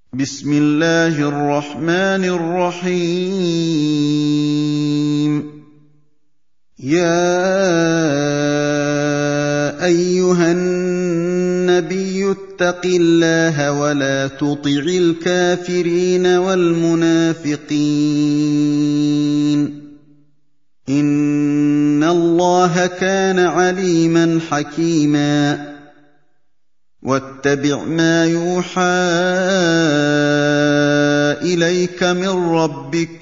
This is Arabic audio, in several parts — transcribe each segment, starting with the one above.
بسم الله الرحمن الرحيم يا أيها النبي اتق الله ولا تطع الكافرين والمنافقين إن الله كان عليما حكيما واتبع ما يوحى إليك من ربك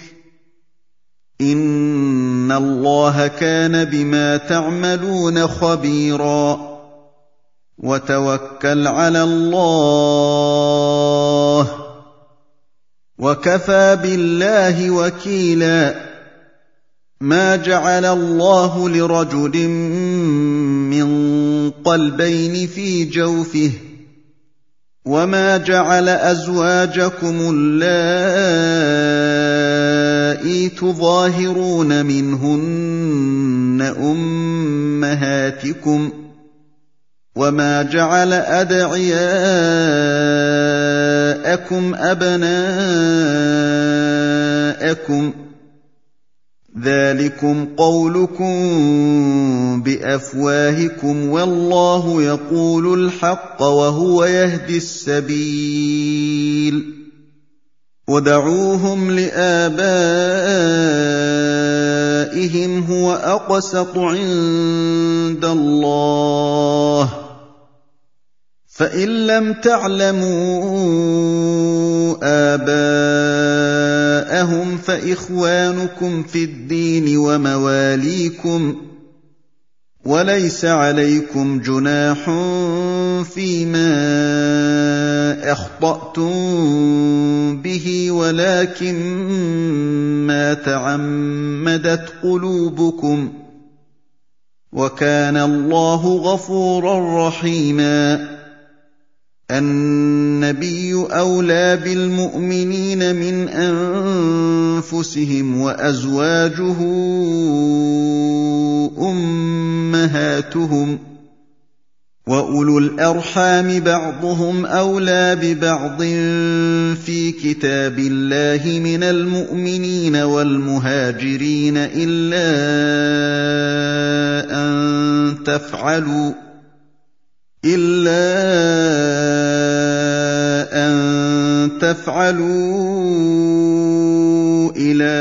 إن الله كان بما تعملون خبيرا وتوكل على الله وكفى بالله وكيلا ما جعل الله لرجل من قلبين في جوفه وما جعل أزواجكم اللائي تظاهرون منهن أمهاتكم وما جعل أدعياءكم أبناءكم ذلكم قولكم بأفواهكم والله يقول الحق وهو يهدي السبيل ودعوهم لآبائهم هو أقسط عند الله فإن لم تعلموا آباءهم فإخوانكم في الدين ومواليكم وليس عليكم جناح فيما أخطأتم به ولكن ما تعمدت قلوبكم وكان الله غفورا رحيما النبي أولى بالمؤمنين من أنفسهم وأزواجه أمهاتهم وأولو الأرحام بعضهم أولى ببعض في كتاب الله من المؤمنين والمهاجرين إلا أن تفعلوا إلى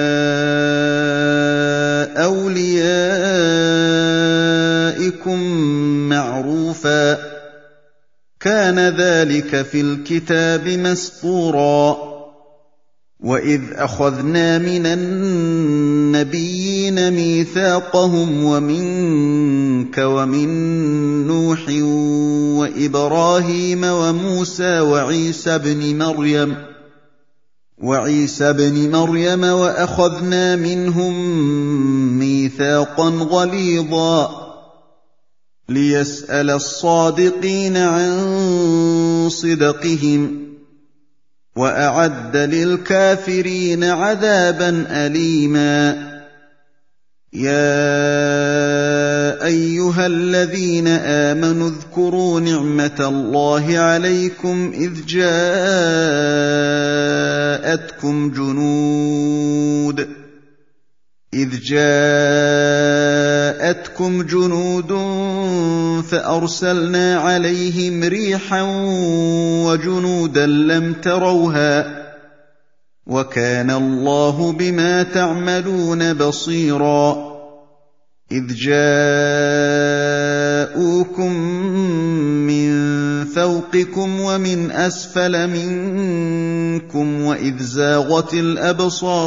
أوليائكم معروفا كان ذلك في الكتاب مسطورا وإذ أخذنا من النبيين ميثاقهم ومنك ومن نوح وإبراهيم وموسى وعيسى بن مريم وأخذنا منهم ميثاقا غليظا ليسأل الصادقين عن صدقهم وأعد للكافرين عذابا أليما يا أيها الذين آمنوا اذكروا نعمة الله عليكم إذ جاءتكم جنود فأرسلنا عليهم ريحا وجنودا لم تروها وكان الله بما تعملون بصيرا إذ جاءوكم من فوقكم ومن أسفل منكم وإذ زاغت الأبصار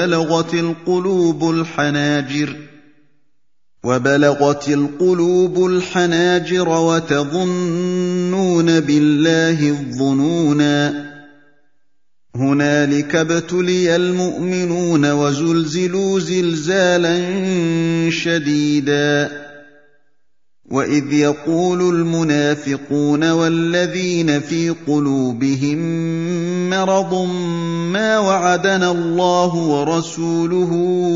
وبلغت القلوب الحناجر وتظنون بالله الظنونا هنالك ابتلي المؤمنون وزلزلوا زلزالا شديدا وإذ يقول المنافقون والذين في قلوبهم مرض ما وعدنا الله ورسوله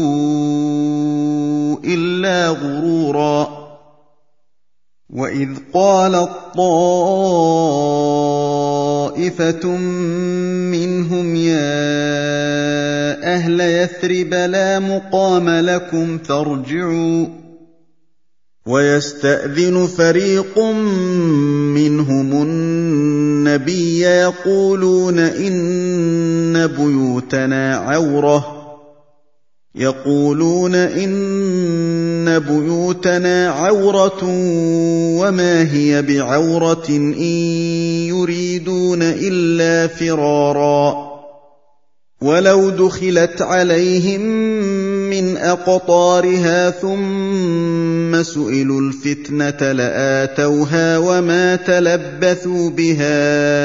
إلا غرورا وإذ قالت طَائِفَةٌ مِّنْهُمْ يَا أَهْلَ يَثْرِبَ لَا مُقَامَ لَكُمْ فَارْجِعُوا وَيَسْتَأْذِنُ فَرِيقٌ مِّنْهُمُ النَّبِيَّ يَقُولُونَ إِنَّ بُيُوتَنَا عَوْرَةٌ وَمَا هِيَ بِعَوْرَةٍ إِن يُرِيدُونَ إِلَّا فِرَارًا وَلَوْ دُخِلَتْ عَلَيْهِم مِّنْ أَقْطَارِهَا ثُمَّ سُئِلُوا الْفِتْنَةَ لَآتَوْهَا وَمَا تَلَبَّثُوا بِهَا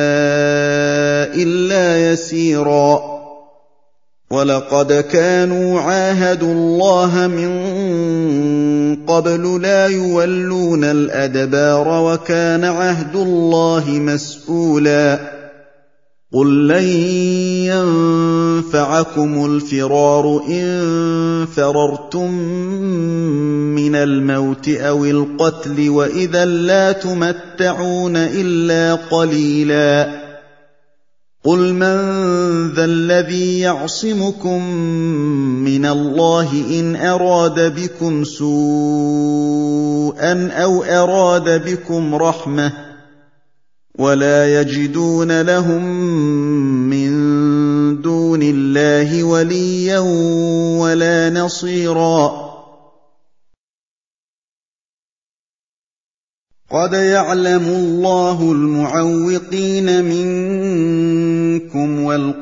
إِلَّا يَسِيرًا وَلَقَدْ كَانُوا عَاهَدُوا اللَّهَ مِن قَبْلُ لَا يُوَلُّونَ الْأَدْبَارَ وَكَانَ عَهْدُ اللَّهِ مَسْئُولًا قُل لَّن يَنفَعَكُمُ الْفِرَارُ إِن فَرَرْتُم مِّنَ الْمَوْتِ أَوِ الْقَتْلِ وَإِذًا لَّا تُمَتَّعُونَ إِلَّا قَلِيلًا قُلْ مَن ذَا الَّذِي يَعْصِمُكُم مِّنَ اللَّهِ إِنْ أَرَادَ بِكُمْ سُوءًا أَوْ أَرَادَ بِكُمْ رَحْمَةً وَلَا يَجِدُونَ لَهُم مِّن دُونِ اللَّهِ وَلِيًّا وَلَا نَصِيرًا قَدْ يَعْلَمُ اللَّهُ الْمُعَوِّقِينَ مِنكُمْ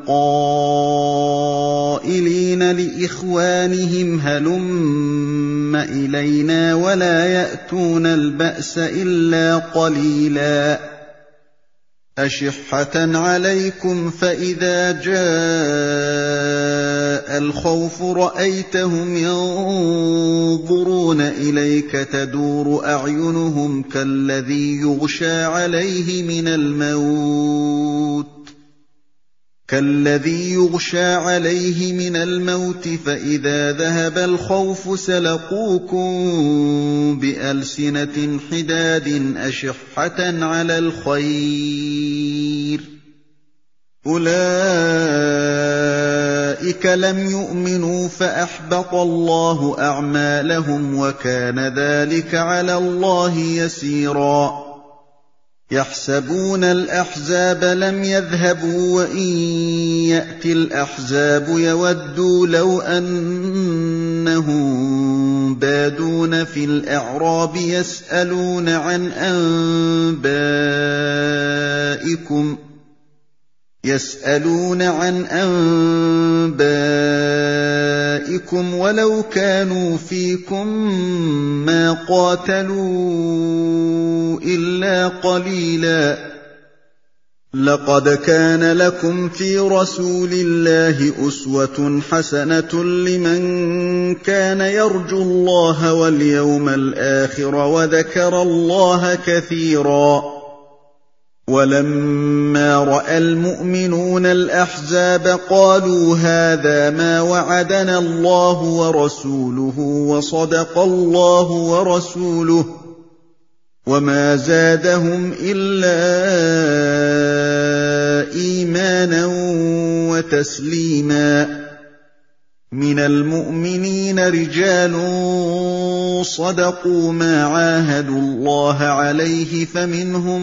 وَالْقَائِلِينَ لِإِخْوَانِهِمْ هَلُمَّ إِلَيْنَا وَلَا يَأْتُونَ الْبَأْسَ إِلَّا قَلِيلًا أَشِحَّةً عَلَيْكُمْ فَإِذَا جَاءَ الْخَوْفُ رَأَيْتَهُمْ يَنظُرُونَ إِلَيْكَ تَدُورُ أَعْيُنُهُمْ كَالَّذِي يُغْشَىٰ عَلَيْهِ مِنَ الْمَوْتِ فَإِذَا ذَهَبَ الْخَوْفُ سَلَقُوكُم بِأَلْسِنَةٍ حِدَادٍ أَشِحَّةً عَلَى الْخَيْرِ أُولَٰئِكَ لَمْ يُؤْمِنُوا فَأَحْبَطَ اللَّهُ أَعْمَالَهُمْ وَكَانَ ذَٰلِكَ عَلَى اللَّهِ يَسِيرًا يَحْسَبُونَ الْأَحْزَابَ لَمْ يَذْهَبُوا وَإِن يَأْتِ الْأَحْزَابُ يَوَدُّوا لَوْ أَنَّهُم بَادُونَ فِي الْأَعْرَابِ يَسْأَلُونَ عَنْ أَنبَائِكُمْ وَلَوْ كَانُوا فِيكُم مَّا قَاتَلُوا إِلَّا قَلِيلًا لَقَدْ كَانَ لَكُمْ فِي رَسُولِ اللَّهِ أُسْوَةٌ حَسَنَةٌ لِّمَن كَانَ يَرْجُو اللَّهَ وَالْيَوْمَ الْآخِرَ وَذَكَرَ اللَّهَ كَثِيرًا وَلَمَّا رَأَى الْمُؤْمِنُونَ الْأَحْزَابَ قَالُوا هَٰذَا مَا وَعَدَنَا اللَّهُ وَرَسُولُهُ وَصَدَقَ اللَّهُ وَرَسُولُهُ وَمَا زَادَهُمْ إِلَّا إِيمَانًا وَتَسْلِيمًا مِنَ الْمُؤْمِنِينَ رِجَالٌ صَدَقُوا مَا عَاهَدُوا اللَّهَ عَلَيْهِ فَمِنْهُم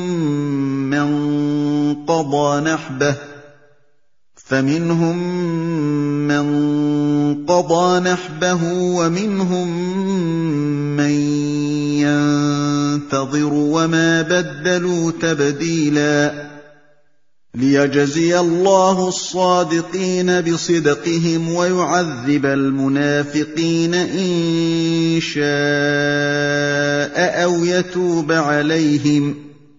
مَّن قَضَىٰ نَحْبَهُ وَمِنْهُم مَّن يَنتَظِرُ وَمَا بَدَّلُوا تَبْدِيلًا لِيَجْزِيَ اللَّهُ الصَّادِقِينَ بِصِدْقِهِمْ وَيُعَذِّبَ الْمُنَافِقِينَ إِن شَاءَ أَوْ يَتُوبَ عَلَيْهِمْ ۚ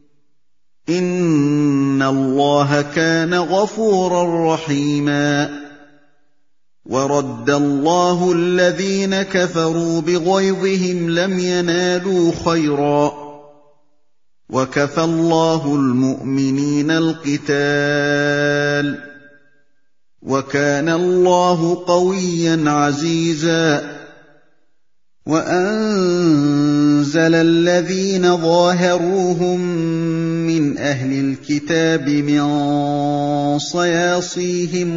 إِنَّ اللَّهَ كَانَ غَفُورًا رَّحِيمًا وَرَدَّ اللَّهُ الَّذِينَ كَفَرُوا بِغَيْظِهِمْ لَمْ يَنَالُوا خَيْرًا ۚ وَكَفَى اللَّهُ الْمُؤْمِنِينَ الْقِتَالَ ۚ وَكَانَ اللَّهُ قَوِيًّا عَزِيزًا وَأَنزَلْنَا أَنزَلَ الَّذِينَ ظَاهَرُوهُم مِّنْ أَهْلِ الْكِتَابِ مِن صَيَاصِيهِمْ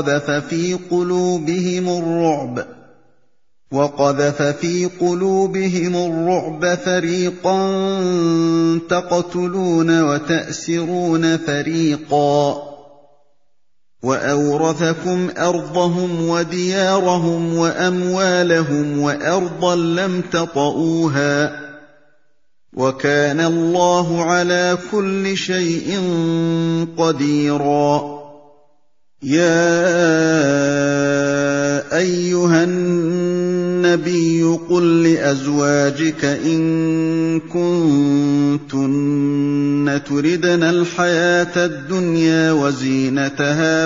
وَقَذَفَ فِي قُلُوبِهِمُ الرُّعْبَ فَرِيقًا تَقْتُلُونَ وَتَأْسِرُونَ فَرِيقًا وَأَوْرَثَكُمْ أَرْضَهُمْ وَدِيَارَهُمْ وَأَمْوَالَهُمْ وَأَرْضًا لَّمْ تَطَئُوهَا ۚ وَكَانَ اللَّهُ عَلَىٰ كُلِّ شَيْءٍ قَدِيرًا. يَا أَيُّهَا النَّبِيُّ قُل لِّأَزْوَاجِكَ إِن كُنتُنَّ تُرِدْنَ الْحَيَاةَ الدُّنْيَا وَزِينَتَهَا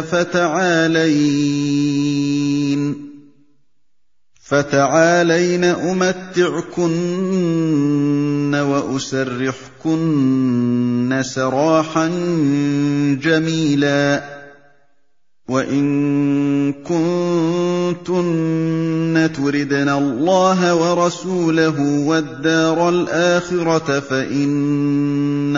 فَتَعَالَيْنَ أُمَتِّعْكُنَّ وَأُسَرِّحْكُنَّ سَرَاحًا جَمِيلًا. وَإِن كُنتُنَّ تُرِدْنَ اللَّهَ وَرَسُولَهُ وَالدَّارَ الْآخِرَةَ فَإِنَّ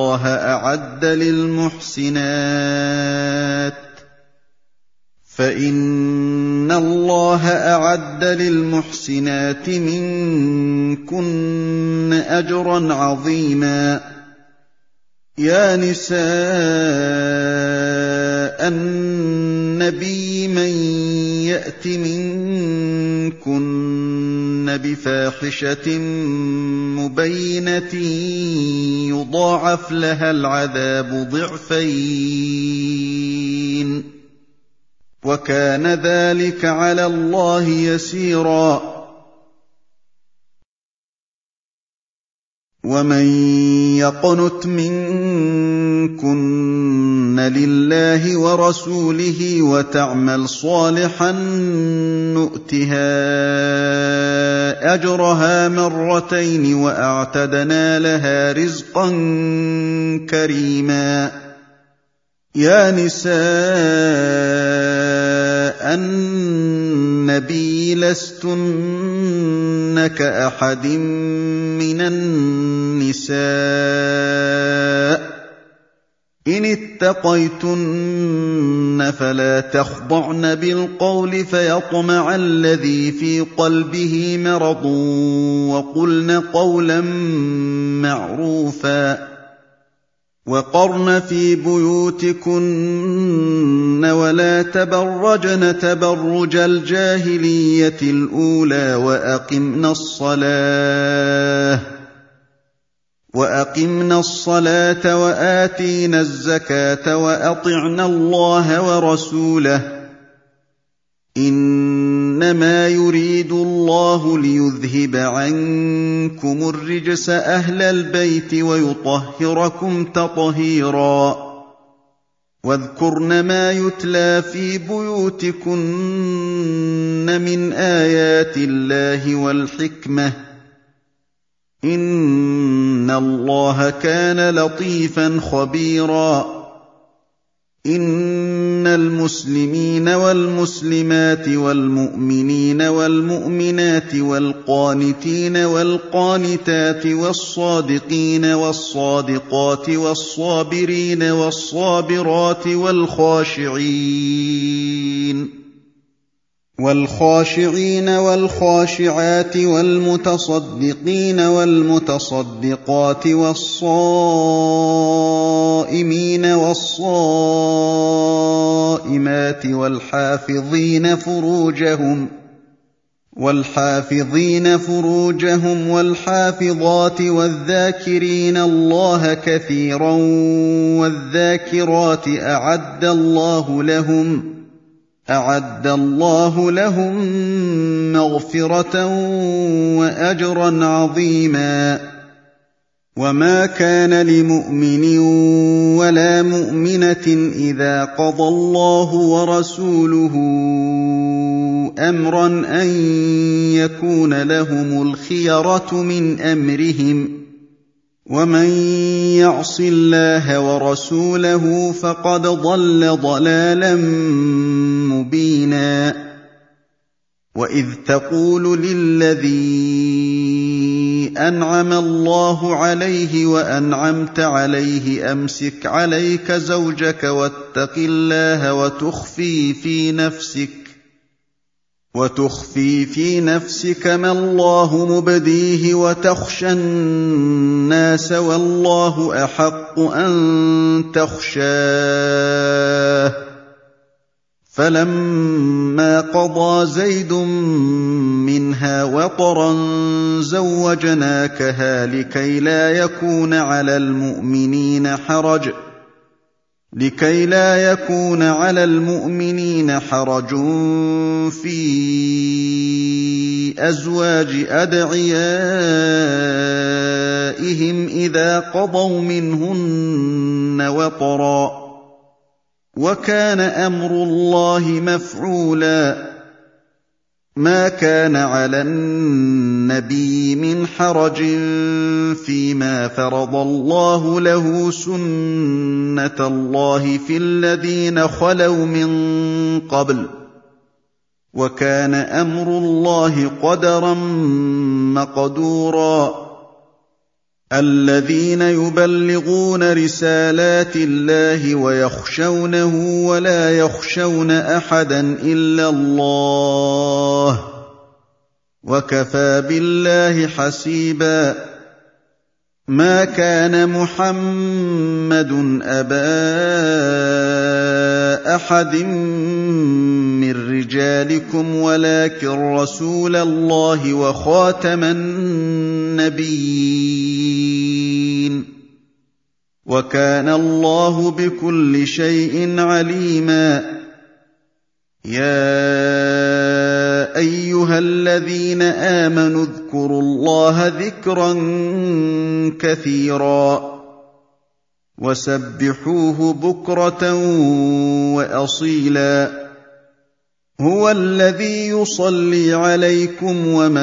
اللَّهَ أَعَدَّ لِلْمُحْسِنَاتِ مِنكُنَّ أَجْرًا عَظِيمًا. يَا نِسَاءَ النَّبِيِّ مَن يَأْتِ مِنكُنَّ بِفَاحِشَةٍ مُّبَيِّنَةٍ يُضَاعَفْ لَهَا الْعَذَابُ ضِعْفَيْنِ ۚ وَكَانَ ذَٰلِكَ عَلَى اللَّهِ يَسِيرًا. وَمَن يَقْنُتْ مِنكُنَّ لِلَّهِ وَرَسُولِهِ وَتَعْمَلْ صَالِحًا نُّؤْتِهَا أَجْرَهَا مَرَّتَيْنِ وَأَعْتَدْنَا لَهَا رِزْقًا كَرِيمًا. يَا نِسَاءَ النَّبِيِّ لَسْتُنَّ كَأَحَدٍ مِّنَ النِّسَاءِ إِنِ اتَّقَيْتُنَّ فَلَا تَخْضَعْنَ بِالْقَوْلِ فَيَطْمَعَ الَّذِي فِي قَلْبِهِ مَرَضٌ وَقُلْنَ قَوْلًا مَّعْرُوفًا. وَقَرْنَ فِي بُيُوتِكُنَّ وَلَا تَبَرَّجْنَ تَبَرُّجَ الْجَاهِلِيَّةِ الْأُولَىٰ وَأَقِمْنَ الصَّلَاةَ وَآتِينَ الزَّكَاةَ وَأَطِعْنَ اللَّهَ وَرَسُولَهُ ۚ إِنَّمَا يُرِيدُ اللَّهُ لِيُذْهِبَ عَنكُمُ الرِّجْسَ أَهْلَ الْبَيْتِ وَيُطَهِّرَكُمْ تَطْهِيرًا. وَاذْكُرْنَ مَا يُتْلَىٰ فِي بُيُوتِكُنَّ مِنْ آيَاتِ اللَّهِ وَالْحِكْمَةِ ۚ إِنَّ اللَّهَ كَانَ لَطِيفًا خَبِيرًا. إِنَّ الْمُسْلِمِينَ وَالْمُسْلِمَاتِ وَالْمُؤْمِنِينَ وَالْمُؤْمِنَاتِ وَالْقَانِتِينَ وَالْقَانِتَاتِ وَالصَّادِقِينَ وَالصَّادِقَاتِ وَالصَّابِرِينَ وَالصَّابِرَاتِ وَالْخَاشِعِينَ وَالْخَاشِعَاتِ وَالْمُتَصَدِّقِينَ وَالْمُتَصَدِّقَاتِ وَالصَّائِمِينَ وَالصَّائِمَاتِ وَالْحَافِظِينَ فُرُوجَهُمْ وَالْحَافِظَاتِ وَالذَّاكِرِينَ اللَّهَ كَثِيرًا وَالذَّاكِرَاتِ أَعَدَّ اللَّهُ لَهُم مَّغْفِرَةً وَأَجْرًا عَظِيمًا. وَمَا كَانَ لِمُؤْمِنٍ وَلَا مُؤْمِنَةٍ إِذَا قَضَى اللَّهُ وَرَسُولُهُ أَمْرًا أَن يَكُونَ لَهُمُ الْخِيَرَةُ مِنْ أَمْرِهِمْ ۗ وَمَن يَعْصِ اللَّهَ وَرَسُولَهُ فَقَدْ ضَلَّ ضَلَالًا مُّبِينًا. وَإِذْ تَقُولُ لِلَّذِي أَنْعَمَ اللَّهُ عَلَيْهِ وَأَنْعَمْتَ عَلَيْهِ أَمْسِكْ عَلَيْكَ زَوْجَكَ وَاتَّقِ اللَّهَ وَتُخْفِي فِي نَفْسِكَ مَا اللَّهُ مُبْدِيهِ وَتَخْشَى النَّاسَ وَاللَّهُ أَحَقُّ أَن تَخْشَاهُ فَلَمَّا قَضَىٰ زَيْدٌ مِّنْهَا وَطَرًا زَوَّجْنَاكَهَا لِكَيْ لَا يَكُونَ عَلَى الْمُؤْمِنِينَ حَرَجٌ فِي أَزْوَاجِ أَدْعِيَائِهِمْ إِذَا قَضَوْا مِنْهُنَّ وَطَرًا ۚ وَكَانَ أَمْرُ اللَّهِ مَفْعُولًا. مَا كَانَ عَلَى النَّبِيِّ مِنْ حَرَجٍ فِيمَا فَرَضَ اللَّهُ لَهُ ۖ سُنَّةَ اللَّهِ فِي الَّذِينَ خَلَوْا مِن قَبْلُ ۚ وَكَانَ أَمْرُ اللَّهِ قَدَرًا مَّقْدُورًا. الَّذِينَ يُبَلِّغُونَ رِسَالَاتِ اللَّهِ وَيَخْشَوْنَهُ وَلَا يَخْشَوْنَ أَحَدًا إِلَّا اللَّهَ ۗ وَكَفَىٰ بِاللَّهِ حَسِيبًا. مَا كَانَ مُحَمَّدٌ أَبَا أَحَدٍ مِّن رِّجَالِكُمْ وَلَٰكِن رَّسُولَ اللَّهِ وَخَاتَمَ النَّبِيِّينَ ۗ وَكَانَ اللَّهُ بِكُلِّ شَيْءٍ عَلِيمًا. يَا أَيُّهَا الَّذِينَ آمَنُوا اذْكُرُوا اللَّهَ ذِكْرًا كَثِيرًا وَسَبِّحُوهُ بُكْرَةً وَأَصِيلًا. هُوَ الَّذِي يُصَلِّي عَلَيْكُمْ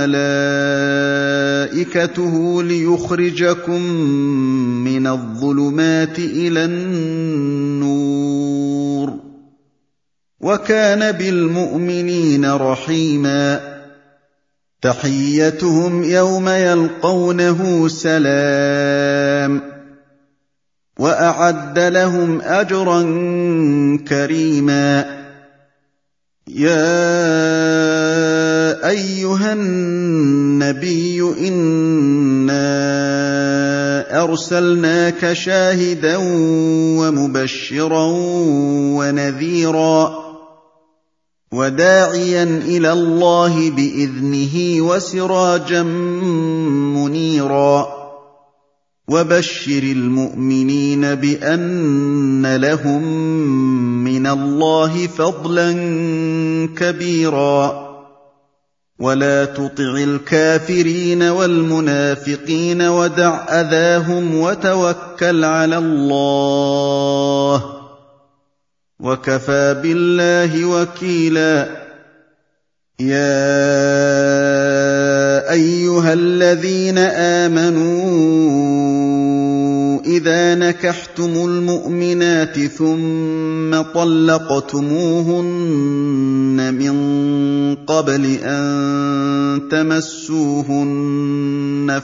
وَمَلَائِكَتُهُ لِيُخْرِجَكُم مِّنَ الظُّلُمَاتِ إِلَى النُّورِ ۚ وَكَانَ بِالْمُؤْمِنِينَ رَحِيمًا. تَحِيَّتُهُمْ يَوْمَ يَلْقَوْنَهُ سَلَامٌ ۚ وَأَعَدَّ لَهُمْ أَجْرًا كَرِيمًا. يَا أَيُّهَا النَّبِيُّ إِنَّا أَرْسَلْنَاكَ شَاهِدًا وَمُبَشِّرًا وَنَذِيرًا وَدَاعِيًا إِلَى اللَّهِ بِإِذْنِهِ وَسِرَاجًا مُّنِيرًا. وَبَشِّرِ الْمُؤْمِنِينَ بِأَنَّ لَهُم مِّنَ اللَّهِ فَضْلًا كَبِيرًا. وَلَا تُطِعِ الْكَافِرِينَ وَالْمُنَافِقِينَ وَدَعْ أَذَاهُمْ وَتَوَكَّلْ عَلَى اللَّهِ ۚ وَكَفَىٰ بِاللَّهِ وَكِيلًا. يَا أَيُّهَا الَّذِينَ آمَنُوا إِذَا نَكَحْتُمُ الْمُؤْمِنَاتِ ثُمَّ طَلَّقْتُمُوهُنَّ مِن قَبْلِ أَن تَمَسُّوهُنَّ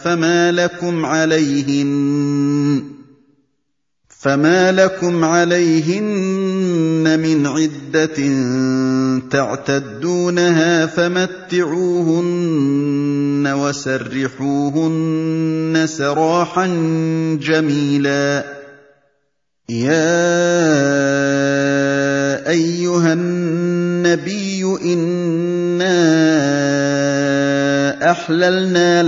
فَمَا لَكُمْ عَلَيْهِنَّ مِنْ عِدَّةٍ تَعْتَدُّونَهَا فَمَتِّعُوهُنَّ وَسَرِّحُوهُنَّ سَرَاحًا جَمِيلًا. يَا أَيُّهَا النَّبِيُّ إِنَّا أَحْلَلْنَا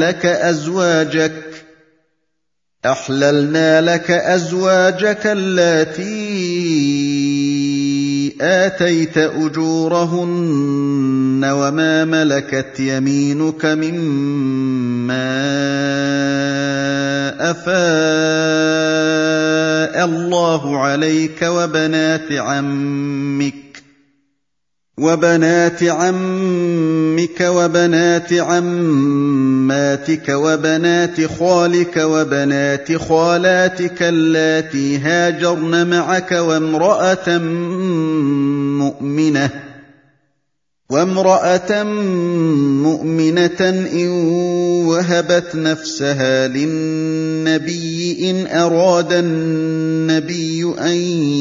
لَكَ أَزْوَاجَكَ اللَّاتِي آتَيْتَ أُجُورَهُنَّ وَمَا مَلَكَتْ يَمِينُكَ مِمَّا أَفَاءَ اللَّهُ عَلَيْكَ وَبَنَاتِ عَمِّكَ وَبَنَاتِ عَمَّاتِكَ وَبَنَاتِ خَالِكَ وَبَنَاتِ خَالَاتِكَ اللَّاتِي هَاجَرْنَ مَعَكَ وَامْرَأَةً مُّؤْمِنَةً وامرأة مؤمنة إن وهبت نفسها للنبي إن أراد النبي أن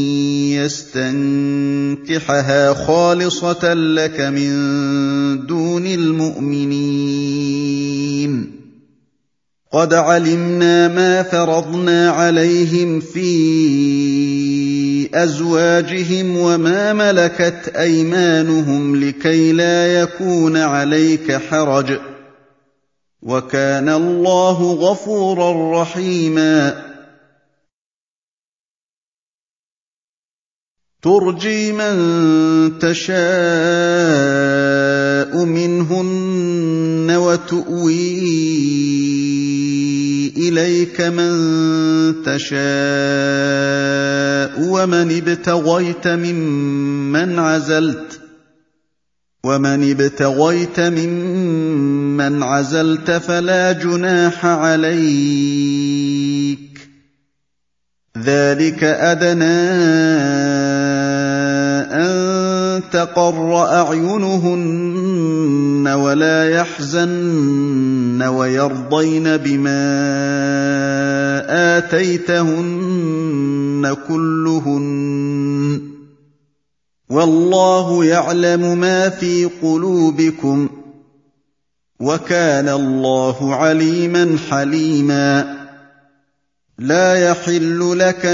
يستنكحها خالصة لك من دون المؤمنين قد علمنا ما فرضنا عليهم في أزواجهم وما ملكت أيمانهم لكي لا يكون عليك حرج وكان الله غفورا رحيما ترجي من تشاء منهن وتؤوي إليك من تشاء ومن ابتغيت ممن عزلت فلا جناح عليك ذلك أدنى أن تقر أعينهن ولا يحزن ويرضين بما آتيتهن كلهن والله يعلم ما في قلوبكم وكان الله عليما حليما لا يحل لك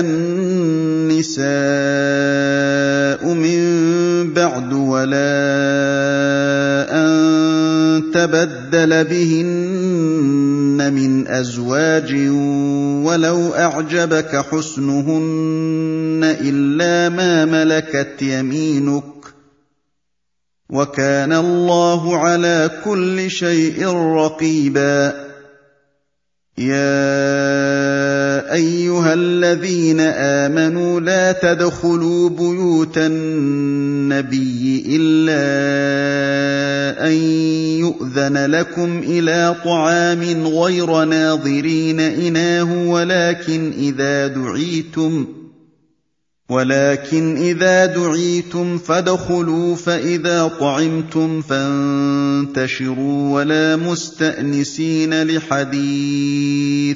النساء من بعد ولا أن تبدل بهن من أزواج ولو أعجبك حسنهن إلا ما ملكت يمينك وكان الله على كل شيء رقيبا يا أيها الذين آمنوا لا تدخلوا بيوت النبي إلا أن يؤذن لكم إلى طعام غير ناظرين إناه ولكن إذا دعيتم فادخلوا فإذا طعمتم فانتشروا ولا مستأنسين لحديث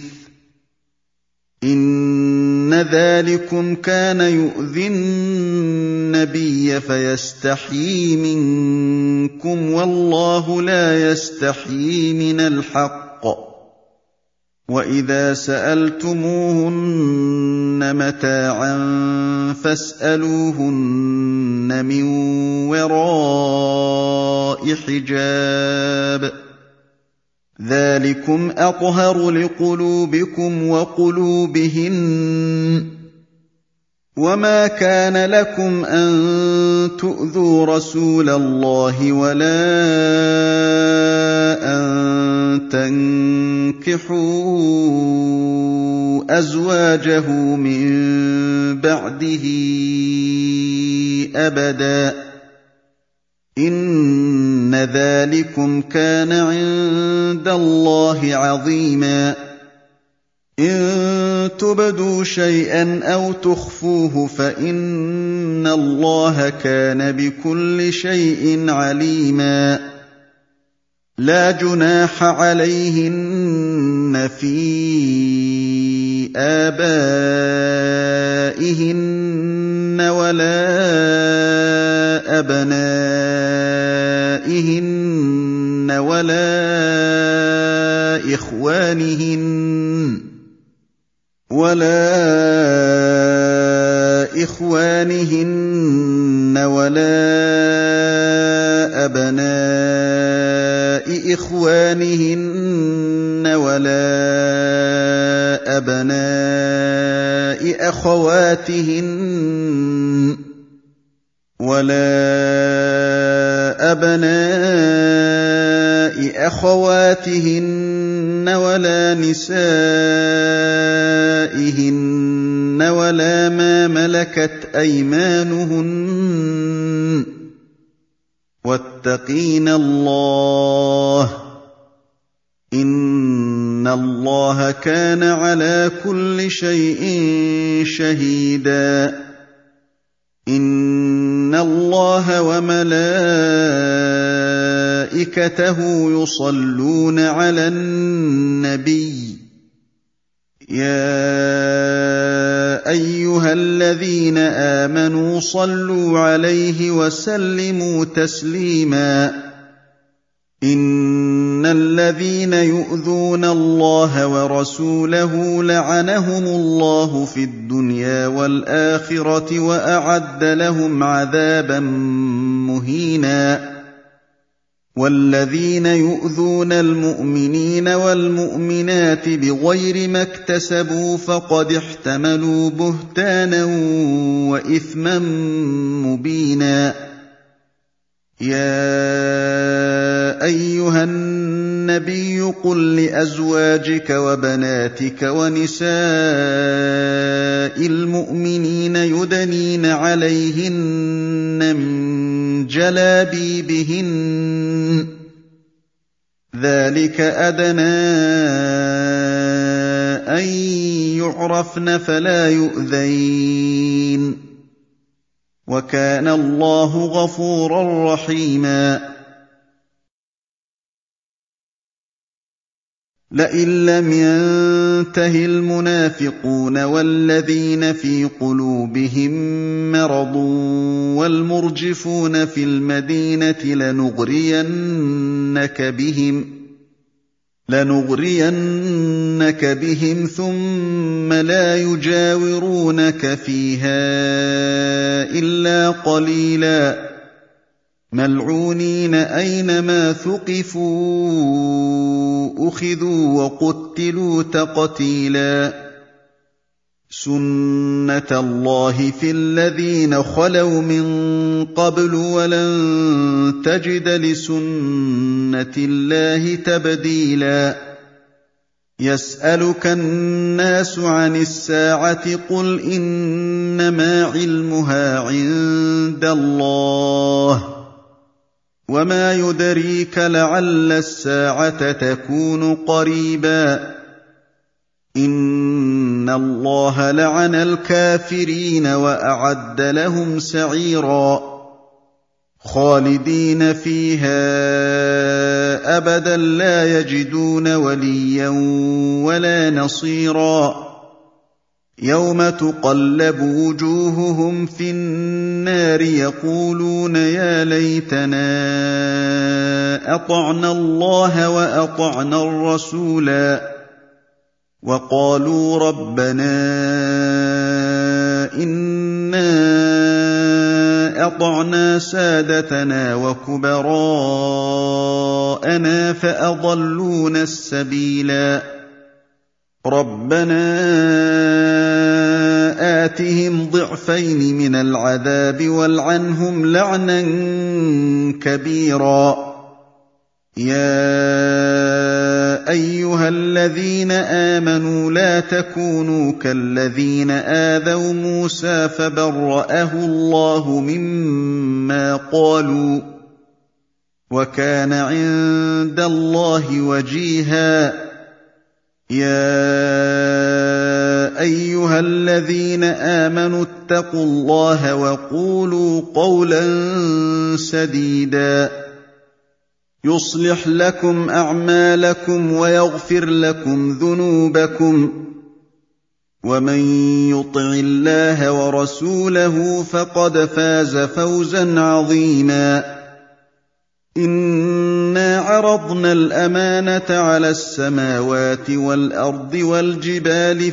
إن ذلكم كان يؤذي النبي فيستحيي منكم والله لا يستحيي من الحق وإذا سألتموهن متاعا فاسألوهن من وراء حجاب ذلكم أطهر لقلوبكم وقلوبهن وما كان لكم أن تؤذوا رسول الله ولا أن تنكحوا أزواجه من بعده أبدا إن ذلكم كان عند الله عظيما إن تبدوا شيئا أو تخفوه فإن الله كان بكل شيء عليما لا جناح عليهن في آبائهن ولا أبنائهن ولا إخوانهن ولا أبناء إخوانهن ولا أبناء أخواتهن ولا نسائهن ولا ما ملكت أيمانهن واتقين الله إن الله كان على كل شيء شهيدا إن اللَّهَ وَمَلَائِكَتَهُ يُصَلُّونَ عَلَى النَّبِيِّ يَا أَيُّهَا الَّذِينَ آمَنُوا صَلُّوا عَلَيْهِ وَسَلِّمُوا تَسْلِيمًا إِنَّ الَّذِينَ يُؤْذُونَ اللَّهَ وَرَسُولَهُ لَعَنَهُمُ اللَّهُ في الدُّنْيَا وَالْآخِرَةِ وَأَعَدَّ لَهُمْ عَذَابًا مُّهِينًا وَالَّذِينَ يُؤْذُونَ الْمُؤْمِنِينَ وَالْمُؤْمِنَاتِ بِغَيْرِ مَا اكْتَسَبُوا فَقَدِ احْتَمَلُوا بُهْتَانًا وَإِثْمًا مُّبِينًا يَا أَيُّهَا النَّبِيُّ قُل لِّأَزْوَاجِكَ وَبَنَاتِكَ وَنِسَاءِ الْمُؤْمِنِينَ يُدْنِينَ عَلَيْهِنَّ مِن جَلَابِيبِهِنَّ ذَٰلِكَ أَدْنَىٰ أَن يُعْرَفْنَ فَلَا يُؤْذَيْنَ ۗ وَكَانَ اللَّهُ غَفُورًا رَّحِيمًا لئن لم ينته المنافقون والذين في قلوبهم مرض والمرجفون في المدينة لنغرينك بهم ثم لا يجاورونك فيها إلا قليلا ملعونين أينما ثقفوا أخذوا وقتلوا تقتيلا سُنَّةَ اللَّهِ فِي الَّذِينَ خَلَوْا مِن قَبْلُ وَلَن تَجِدَ لِسُنَّةِ اللَّهِ تَبْدِيلًا يَسْأَلُكَ النَّاسُ عَنِ السَّاعَةِ قُلْ إِنَّمَا عِلْمُهَا عِندَ اللَّهِ وَمَا يُدْرِيكَ لَعَلَّ السَّاعَةَ تَكُونُ قَرِيبًا إِنَّ اللَّهَ لَعَنَ الْكَافِرِينَ وَأَعَدَّ لَهُمْ سَعِيرًا خَالِدِينَ فِيهَا أَبَدًا لَّا يَجِدُونَ وَلِيًّا وَلَا نَصِيرًا يَوْمَ تُقَلَّبُ وُجُوهُهُمْ فِي النَّارِ يَقُولُونَ يَا لَيْتَنَا أَطَعْنَا اللَّهَ وَأَطَعْنَا الرَّسُولَا وَقَالُوا رَبَّنَا إِنَّا أَطَعْنَا سَادَتَنَا وَكُبَرَاءَنَا فَأَضَلُّونَا السَّبِيلَا رَبَّنَا آتِهِمْ ضِعْفَيْنِ مِنَ الْعَذَابِ وَالْعَنْهُمْ لَعْنًا كَبِيرًا يَا أَيُّهَا الَّذِينَ آمَنُوا لَا تَكُونُوا كَالَّذِينَ آذَوْا مُوسَىٰ فَبَرَّأَهُ اللَّهُ مِمَّا قَالُوا ۚ وَكَانَ عِندَ اللَّهِ وَجِيهًا يَا أَيُّهَا الَّذِينَ آمَنُوا اتَّقُوا اللَّهَ وَقُولُوا قَوْلًا سَدِيدًا يُصْلِحْ لَكُمْ أَعْمَالَكُمْ وَيَغْفِرْ لَكُمْ ذُنُوبَكُمْ ۗ وَمَن يُطِعِ اللَّهَ وَرَسُولَهُ فَقَدْ فَازَ فَوْزًا عَظِيمًا إِنَّا عَرَضْنَا الْأَمَانَةَ عَلَى السَّمَاوَاتِ وَالْأَرْضِ وَالْجِبَالِ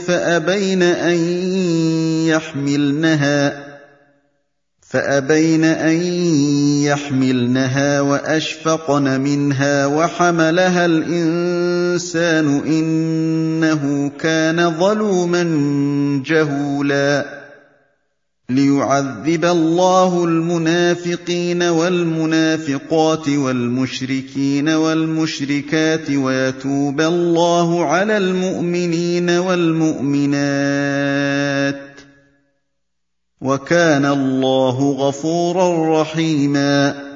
فَأَبَيْنَ أَن يَحْمِلْنَهَا وَأَشْفَقْنَ مِنْهَا وَحَمَلَهَا الْإِنسَانُ إِنَّهُ كَانَ ظَلُومًا جَهُولًا لِّيُعَذِّبَ اللَّهُ الْمُنَافِقِينَ وَالْمُنَافِقَاتِ وَالْمُشْرِكِينَ وَالْمُشْرِكَاتِ وَيَتُوبَ اللَّهُ عَلَى الْمُؤْمِنِينَ وَالْمُؤْمِنَاتِ وَكَانَ اللَّهُ غَفُورًا رَّحِيمًا